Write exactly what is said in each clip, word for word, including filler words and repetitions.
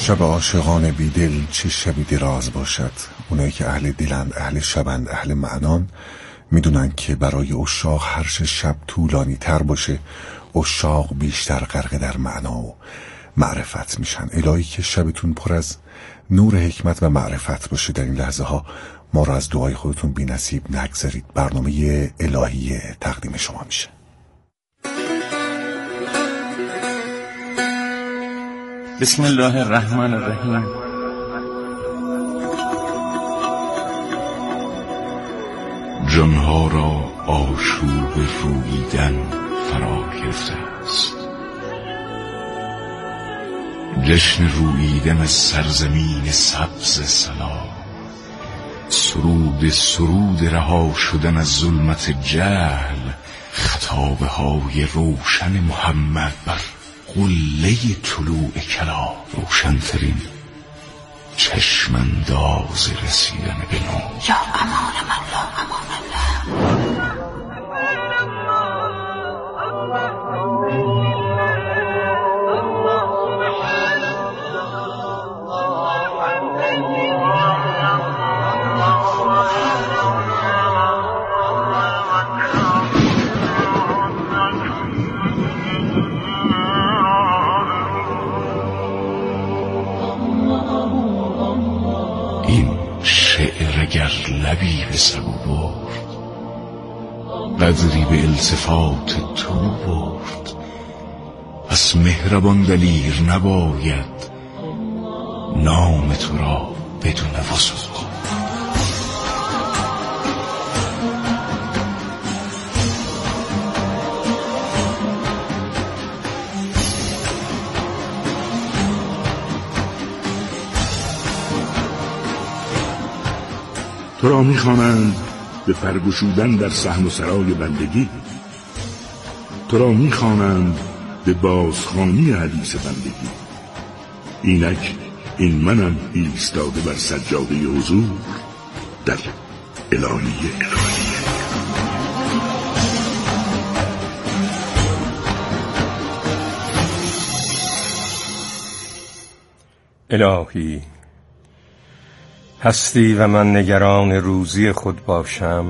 شب عاشقان بیدل چه شبی دراز باشد. اونایی که اهل دلند، اهل شبند، اهل معنان، میدونن که برای عشاق هر شب طولانی تر باشه عشاق بیشتر غرق در معنا و معرفت میشن. الهی که شبتون پر از نور حکمت و معرفت باشه. در این لحظه ها ما را از دعای خودتون بی نصیب نگذارید. برنامه الهی تقدیم شما میشه. بسم الله الرحمن الرحیم. جانها را آشوب روییدن فرا گرفته است. جشن روییدن از سرزمین سبز سلام، سرود سرود رها شدن از ظلمت جهل، خطابه های روشن محمد بر قله طلوع کلام، روشنترین چشمانداز رسیدن به نور. یا امان من لا امان الله. اگر لبی به سبو برد، قدری به التفات تو برد. پس مهربان دلیر نباید نام تو را بدون وضو. تو را می‌خوانند به پرگشودن در صحن و سرای بندگی، تو را می‌خوانند به بازخوانی حدیث بندگی. اینک این منم ایستاده بر سجاده حضور در الهیه. الهی هستی و من نگران روزی خود باشم؟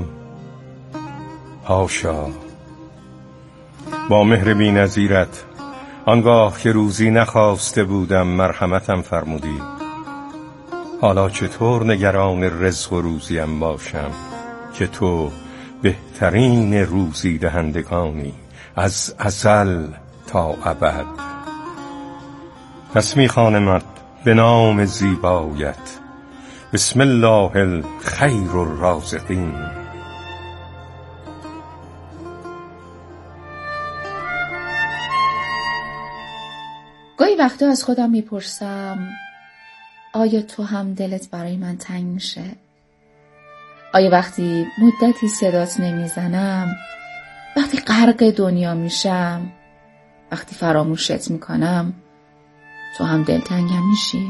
حاشا. با مهر بی نظیرت آنگاه که روزی نخواسته بودم مرحمتم فرمودی. حالا چطور نگران رزق و روزیم باشم که تو بهترین روزی دهندگانی از ازل تا ابد. پس می‌خوانمت به نام زیبایت، بسم الله الخیر الرازقین. گاهی وقتا از خودم میپرسم آیا تو هم دلت برای من تنگ میشه؟ آیا وقتی مدتی صدات نمیزنم، وقتی غرق دنیا میشم، وقتی فراموشت میکنم، تو هم دلتنگم میشی؟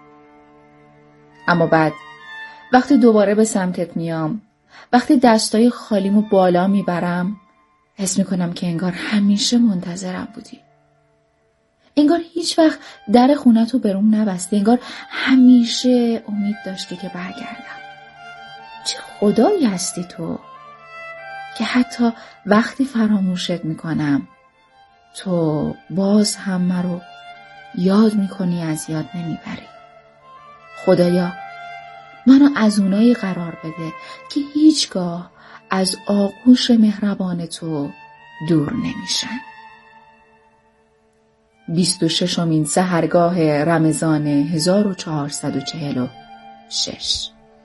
اما بعد وقتی دوباره به سمتت میام، وقتی دستای خالیمو بالا میبرم، حس میکنم که انگار همیشه منتظرم بودی. انگار هیچ وقت در خونتو بروم نبستی. انگار همیشه امید داشتی که برگردم. چه خدایی هستی تو که حتی وقتی فراموشت میکنم تو باز هم مرو یاد میکنی، از یاد نمیبری. خدایا منو از اونایی قرار بده که هیچگاه از آغوش مهربان تو دور نمیشن. بیست و ششمین سحرگاه رمضان هزار و چهارصد و چهل و شش.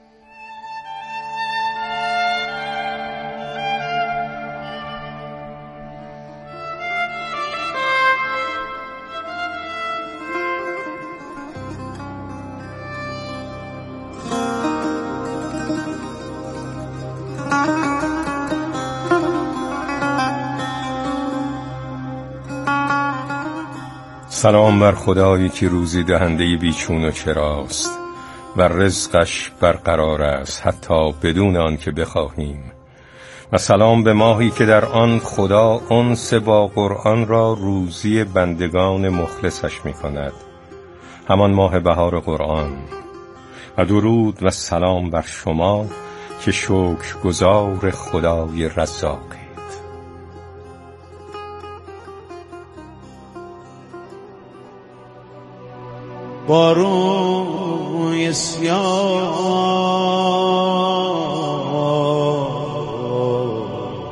سلام بر خدایی که روزی دهنده بیچون و چراست و رزقش برقرار است حتی بدون آن که بخواهیم. و سلام به ماهی که در آن خدا انس با قرآن را روزی بندگان مخلصش می کند. همان ماه بهار قرآن. و درود و سلام بر شما که شکرگزار خدای رزاقید. با روی سیاه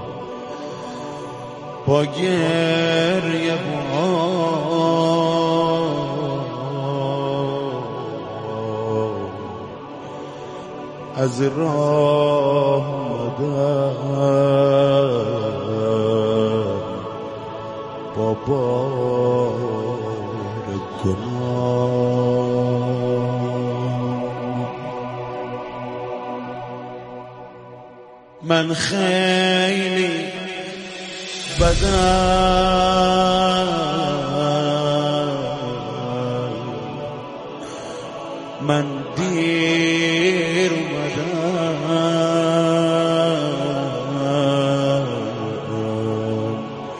با گریه از راه آمدم با بار گناه. من خیلی بدم من دیر اومدم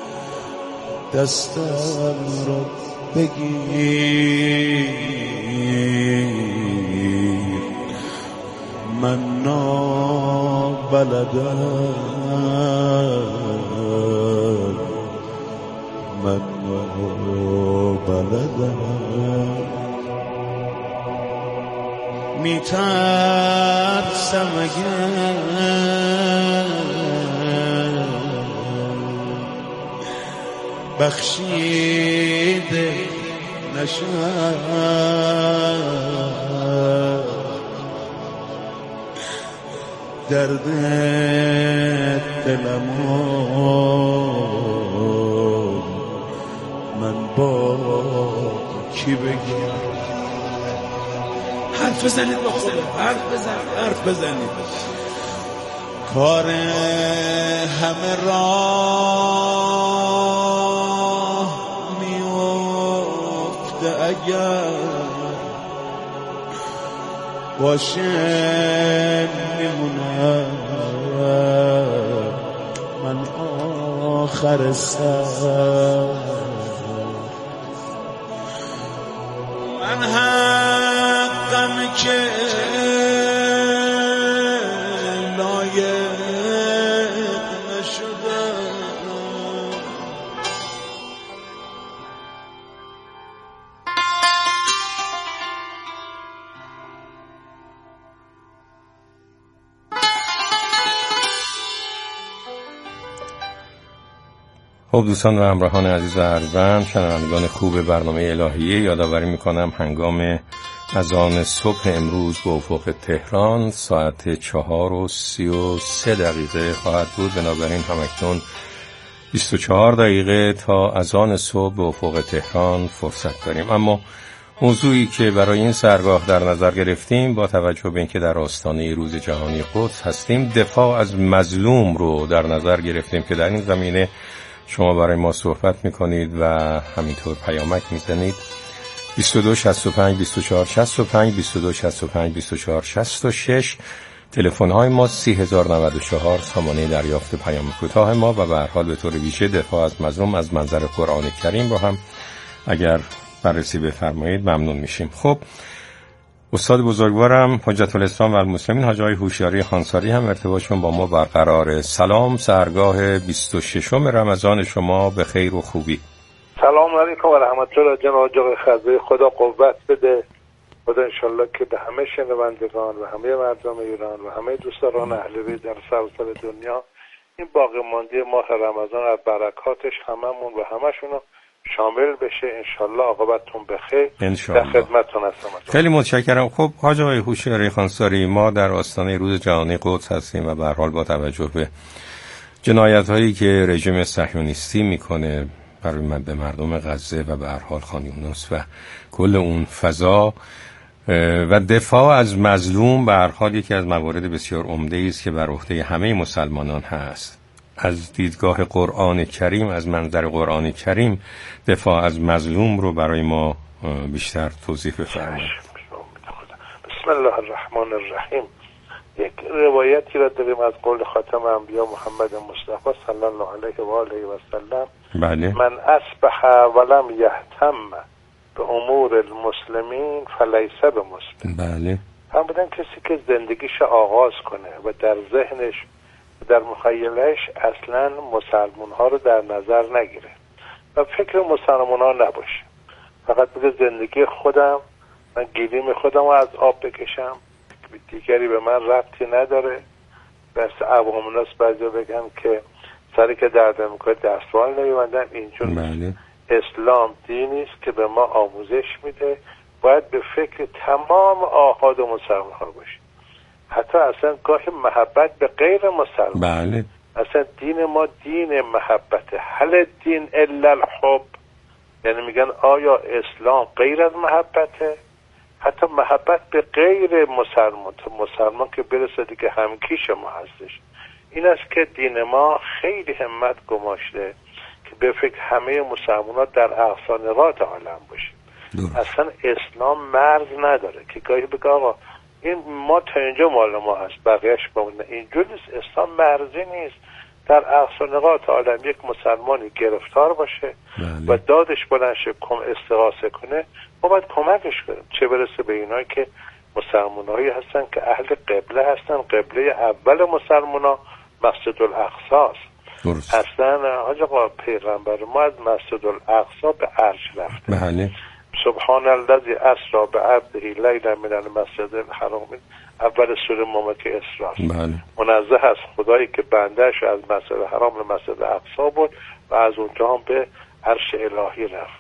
دستم رو بگیر من نابلدم من نابلدم میترسم اگر بخشیده نشد درد دلمو من با کی بگم. حرف بزنید با خدا، حرف بزن حرف بزنید. کار همه راه میفته اگر باشه میمونم من آخر سر. من حقم که لایق نشدم خب دوستان و همراهان عزیز و ارجمند، شنوندگان خوب برنامه الهیه، یادآوری میکنم هنگام اذان صبح امروز به افق تهران ساعت چهار و سی و سه دقیقه خواهد بود. بنابراین همکنون بیست و چهار دقیقه تا اذان صبح به افق تهران فرصت داریم. اما موضوعی که برای این سرگاه در نظر گرفتیم با توجه به اینکه در آستانه روز جهانی قدس هستیم، دفاع از مظلوم رو در نظر گرفتیم که در این زمینه شما برای ما صحبت میکنید و همینطور پیامک میزنید. بیست و دو شصت و پنج بیست و چهار شصت و پنج بیست و دو شصت و پنج بیست و چهار شصت و شش تلفن های ما سی هزار و نود و چهار سامانه دریافت پیام کوتاه ما و به هر حال به طور ویژه دفاع از مظلوم از منظر قرآن کریم رو هم اگر بررسی بفرمایید ممنون میشیم. خب استاد بزرگوارم حجت الاسلام و المسلمین حاج آقای هوشیاری خانساری هم ارتباطشون با ما برقراره. سلام، سرگاه بیست و ششم رمضان شما به خیر و خوبی. سلام علیکم و رحمت الله جناب آقای خضری. خدا قوت بده. خدا انشالله که به همه شنوندگان و همه مردم ایران و همه دوستان اهل بیت در سراسر دنیا این باقی مانده ماه رمضان از برکاتش هممون و همشونو شامل بشه. انشالله عاقبتتون بخیر. انشالله. در خدمتتون هستم. خیلی متشکرم. خب حاج آقای هوشیاری خانساری، ما در آستانه روز جهانی قدس هستیم و به هر حال با توجه به جنایت‌هایی که رژیم صهیونیستی میکنه برای من به مردم غزه و به هر حال خان یونس و کل اون فضا و دفاع از مظلوم به هر حال یکی از موارد بسیار عمده است که بر عهده همه مسلمانان هست. از دیدگاه قرآن کریم، از منظر قرآن کریم، دفاع از مظلوم رو برای ما بیشتر توضیح بفرمایید. بسم الله الرحمن الرحیم. یک روایتی را داریم از قول خاتم انبیا محمد مصطفی صلی الله علیه و آله و سلم. بله. من اصبح ولم یهتم به امور المسلمین فلیس به مسلم. بله. فرمودن کسی که زندگیش آغاز کنه و در ذهنش و در مخیلش اصلا مسلمان ها رو در نظر نگیره و فکر مسلمان ها نباشه، فقط بگه زندگی خودم، من گلیم خودم رو از آب بکشم، دیگری به من ربطی نداره. بس عوام الناس بعضی بگن که سری که درد میکنه دستمال نمیبندن. اینجور بله. اسلام دینی است که به ما آموزش میده باید به فکر تمام آحاد مسلمان ها باشیم، حتی اصلا گاهی محبت به غیر مسلمان. بله. اصلا دین ما دین محبته. هل دین الا الحب، یعنی میگن آیا اسلام غیر از محبته؟ حتی محبت به غیر مسلمان، تا مسلمان که برسه دیگه همکیش ما هستش. این است که دین ما خیلی همت گماشته که به فکر همه مسلمان ها در اقصا نقاط عالم باشه. اصلا اسلام مرز نداره که گاهی بگه آقا این ما تا اینجا مال ما هست بقیهش بمونه. اینجور نیست، اسلام مرزی نیست. در اقصا نقاط عالم یک مسلمانی گرفتار باشه بله. و دادش بلند شه کم استغاثه کنه، ما باید کمکش کنیم. چه برسه به اینایی که مسلمانایی هستن که اهل قبله هستن. قبله اول مسلمانا مسجد الاقصی است. اصلا حاج آقا پیغمبر ما از مسجد الاقصی به عرش رفته. بله. سبحان الذی اسری بعبده لیلا من المسجد الحرام، اول سوره مبارکه اسراء. بله. منزه از خدایی که بندهش از مسجد الحرام به مسجد الاقصی بود و از اونجا هم به عرش الهی رفت.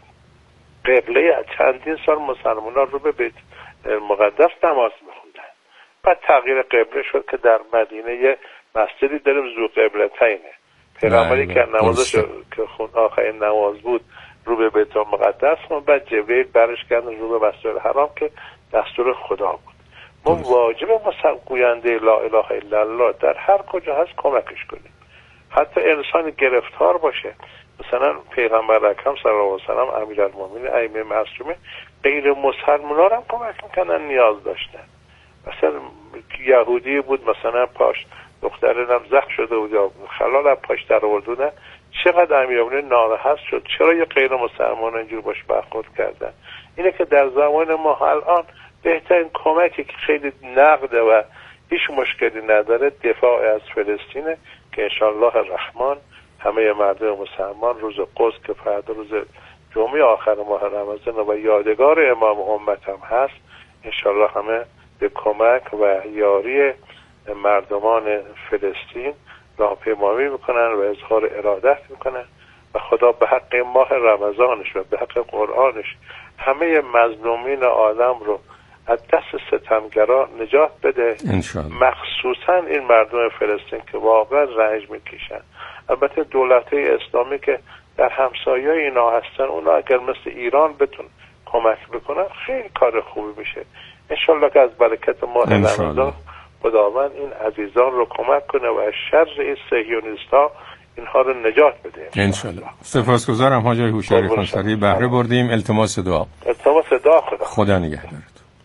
قبله چندین سال مسلمانان رو به بیت مقدس نماز میخوندن. بعد تغییر قبله شد که در مدینه یه مسجدی داریم ذو قبلتینه. پیغمبری که نمازش که خون آخرین نماز بود رو به بیت المقدس و بعد جبریل برش کردن رو به مسجد الحرام که دستور خدا بود. ما واجب مثلا گوینده لا اله الا الله در هر کجا هست کمکش کنیم. حتی انسان گرفتار باشه، مثلا پیغمبر اکرم صلی الله علیه و سلم امیرالمومنین ائمه معصومین غیر مسلمانان هم کمک میکنن، نیاز داشتن. مثلا یهودی بود مثلا پاش دخترم زخم شده بود یا خلال از پاش در آوردن، چقدر امیرالمومنین ناراحت شد چرا یه غیر مسلمان اینجور باش برخورد کردن. اینه که در زمان ما الان بهترین کمکی که خیلی نقده و هیچ مشکلی نداره دفاع از فلسطینه که انشاءالله الرحمن همه مردم مسلمان روز قدس که فردا روز جمعه آخر ماه رمضان و یادگار امام امت هم هست، انشاءالله همه به کمک و یاری مردمان فلسطین راهپیمایی میکنن و اظهار ارادت میکنن و خدا به حق ماه رمضانش و به حق قرآنش همه مظلومین عالم رو از دست ستمگرا نجات بده، مخصوصا این مردم فلسطین که واقعا رنج میکشن. البته دولت‌های اسلامی که در همسایه اینا هستن اونا اگر مثل ایران بتون کمک بکنن خیلی کار خوبی میشه. انشالله که از برکت ماه رمضان خداوند این عزیزان رو کمک کنه و از شر این صهیونیست‌ها اینها رو نجات بده انشالله. سپاسگزارم حاج هوشیاری خانسری، بهره بردیم. التماس دعا. التماس دعا. خدا خدا نگهدارت.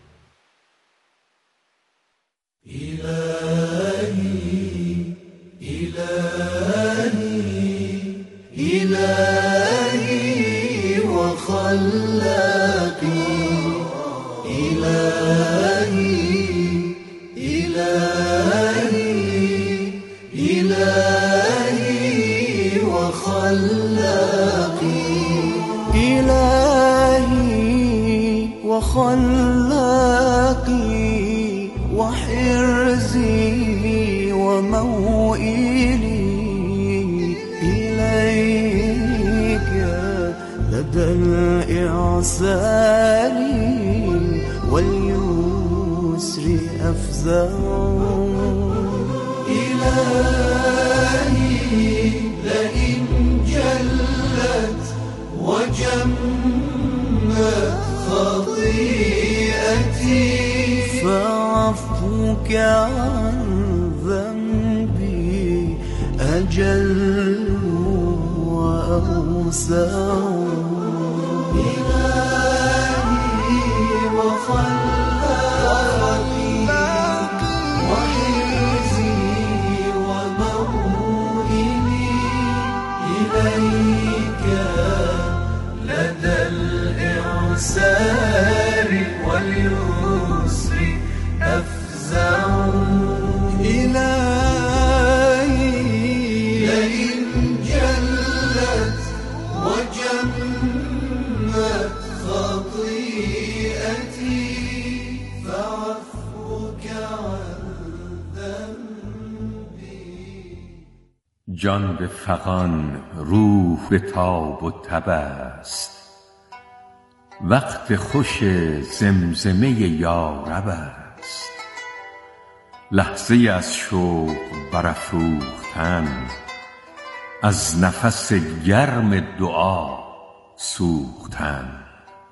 إلهي إلهي إلهي وخلاقي إلهي إلهي إلهي وخلاقي إلهي وخلاقي وحرزي وموئلي إليك لدى الإعسار واليسر أفزع إلهي لئن جلت وجمت خطيئتي فعفوك عن ذنبي أجل وأوسع إلهي وخلاقي وحرزي وموئلي إليك لدى الإعسار اليسار واليسر أفزع إلهي لئن جلت وجمت خطيئتي فعفوك عن ذنبي. جان به فغان روح به تاب و تب است، وقت خوش زمزمه یارب است. لحظه از شوق برافروختن، از نفس گرم دعا سوختن.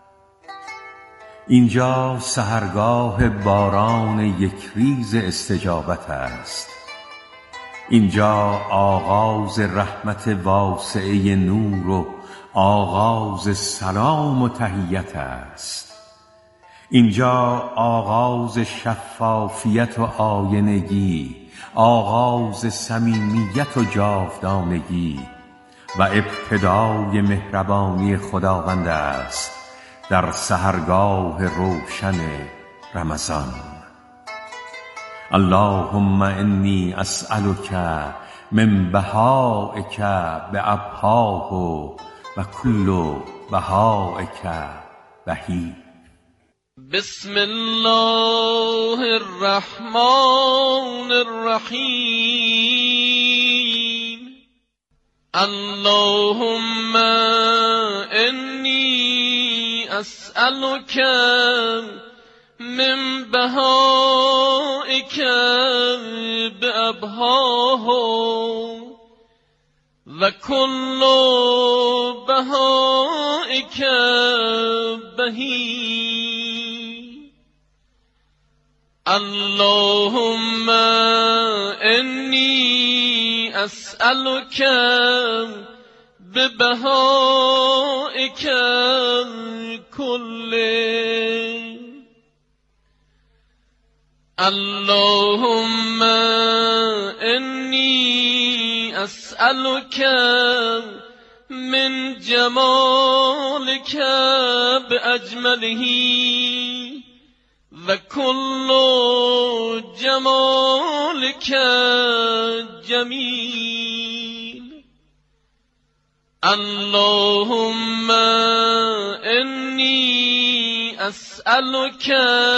اینجا سحرگاه باران یک ریز استجابت است. اینجا آغاز رحمت واسعه نور و آغاز سلام و تحیت است. اینجا آغاز شفافیت و آینگی، آغاز صمیمیت و جاودانگی و ابتدای مهربانی خداوند است در سحرگاه روشن رمضان. اللهم انی اسألک من بهائک بأبهاه و کل بهائک بهی. بسم الله الرحمن الرحیم. اللهم انی اسألک من بهائک بأبهاه و کل بهائک بهی. اللهم انی اسألک ببهائک کله. اللهم انی اسألک من جمالک باجمله و کل جمالک جمیل. اللهم انی اسألک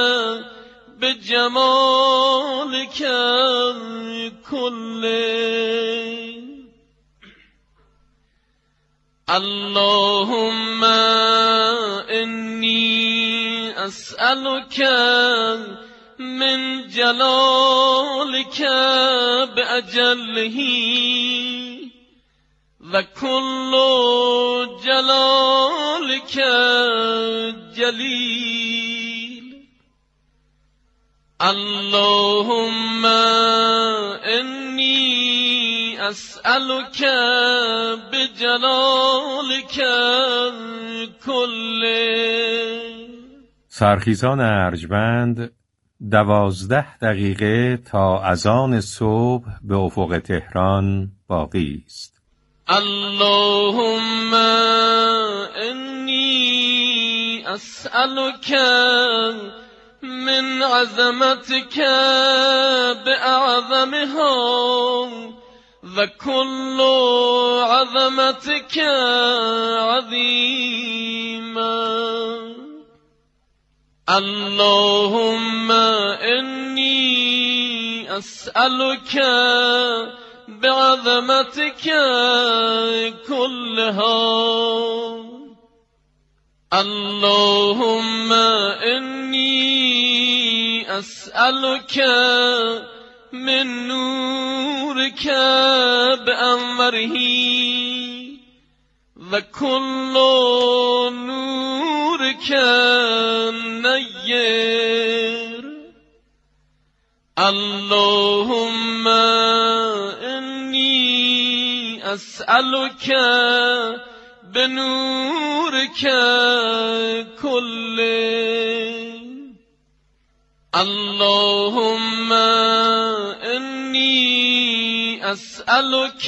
بجمالک کله. اللهم انی اسألک من جلالک باجله و کل جلالک جلیل. اللهم انی اسألک بجلالک کله. سرخیزان ارجمند، دوازده دقیقه تا اذان صبح به افق تهران باقی است. اللهم انی اسألک من عظمتك بأعظمها و كل عظمتك عظيما. اللهم إني أسألك بعظمتك كلها. اللهم إني أسألك من نورك بأنوره وكل نورك نير. اللهم إني أسألك بنورك كله. اللهم إني أسألك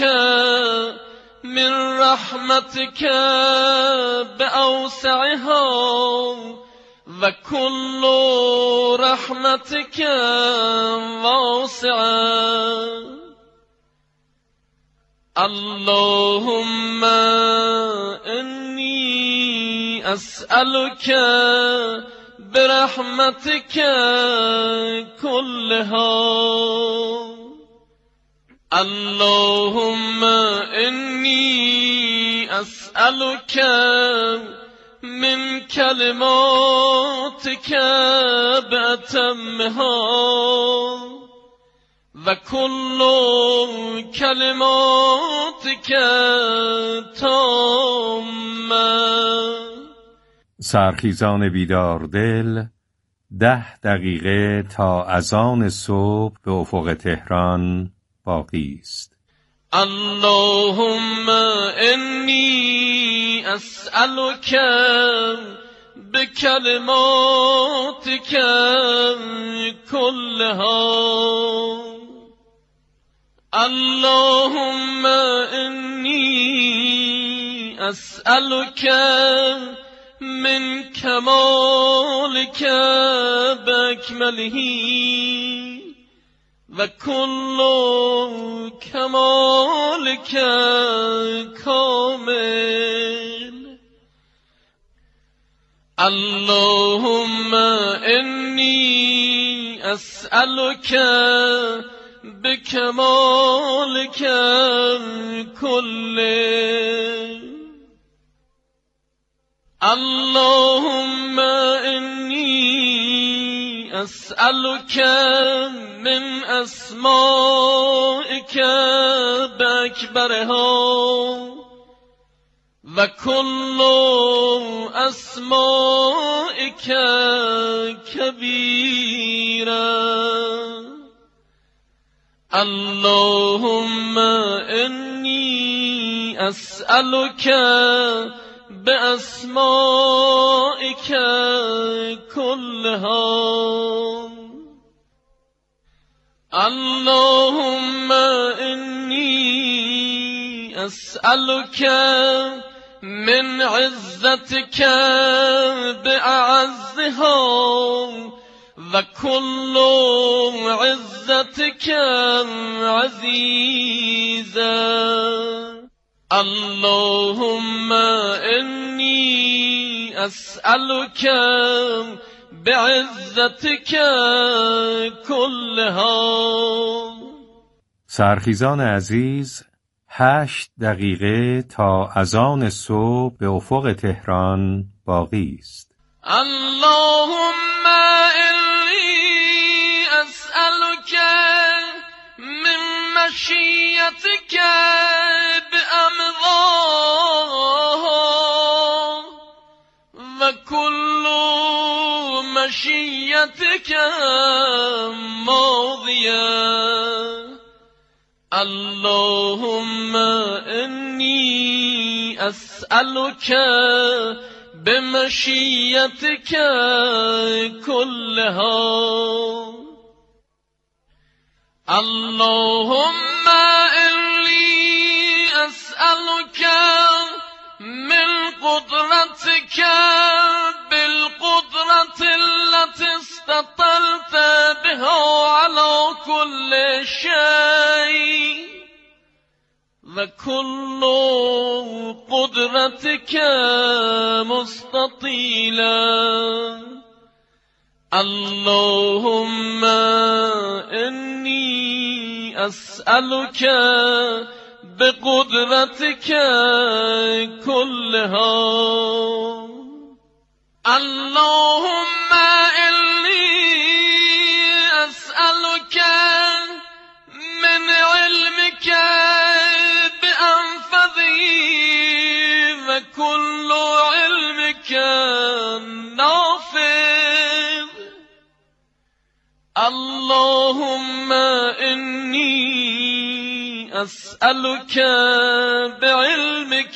من رحمتك بأوسعها و کل رحمتك واسعة. اللهم إني أسألك برحمتك كلها. اللهم إني أسألك من كلماتك بأتمها و كل كلماتك تامة. سرخیزان بیدار دل، ده دقیقه تا اذان صبح به افق تهران باقی است. اللهم إني أسألك بكلماتك كلها. اللهم إني أسألك من كمالك بأكمله و كل كمالك كامل. اللهم إني أسألك بكمالك كله. اللهم إني أسألك من أسمائك بأكبرها و كل أسمائك كبيرا. اللهم إني أسألك بأسمائك كلها. اللهم إني أسألك من عزتك بأعزها و كل عزتك عزيزا. اللهم إني أسألك بعزتك كلها. سرخیزان عزیز، هشت دقیقه تا اذان صبح به افق تهران باقی است. اللهم إني أسألك من مشيتك بأمضاها و كل مشيتك ماضية. اللهم إني أسألك بمشيتك كلها. اللهم إني أسألك من قدرتك بالقدرة التي استطلت بها على كل شيء و كل قدرتك مستطيلا. اللهم إني أسألك بقدرتك كلها. اللهم إني أسألك من علمك بأنفذه و كل علمك نافذ. اللهم إني أسألك بعلمك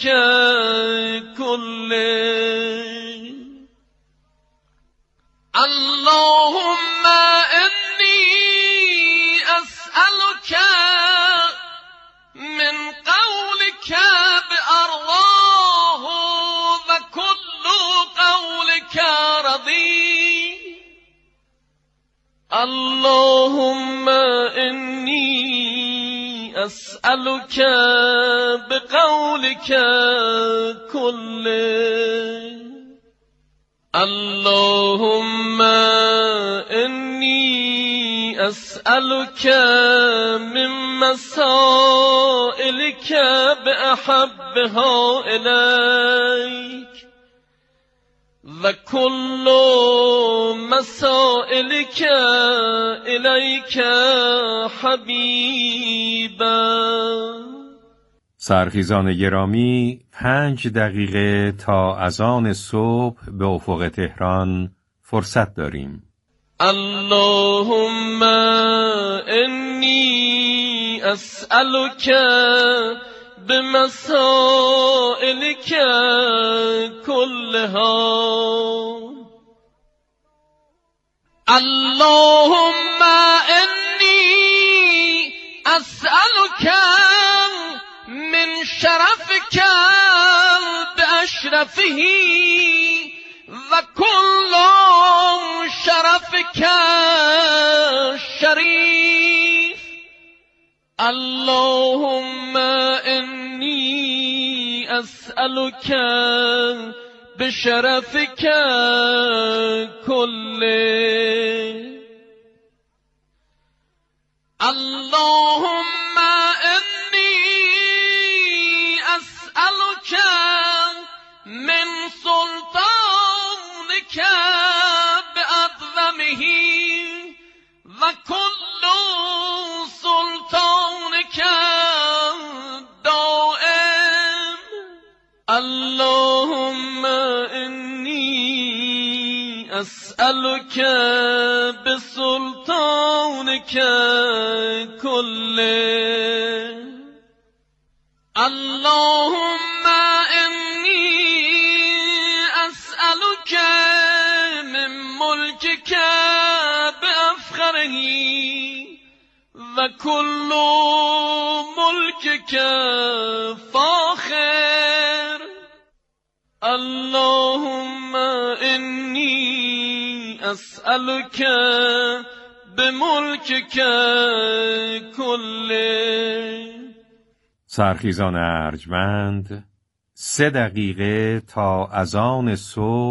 كله. اللهم إني أسألك من قولك بأرضاه و كل قولك رضي اللهم إني أسألك بقولك كله اللهم إني أسألك من مسائلك بأحبها إليك وكل مسائلك إليك حبيبا. سرخیزان گرامی، پنج دقیقه تا اذان صبح به افق تهران فرصت داریم. اللهم إني أسألك بمسائلك كلها اللهم إني أسألك من شرفك بأشرفه وكل شرفك الشريف اللهم إني أسألك بشرفك كله اللهم إني أسألك من سلطانك بأعظمه وكل سلطانك دائم اللهم إني أسألك بسلطانك كله اللهم إني أسألك من ملكك بأفخره وكل ملكك فاخر اللهم إني أسألك بملكك كله. سرخیزان ارجمند، سه دقیقه تا اذان صبح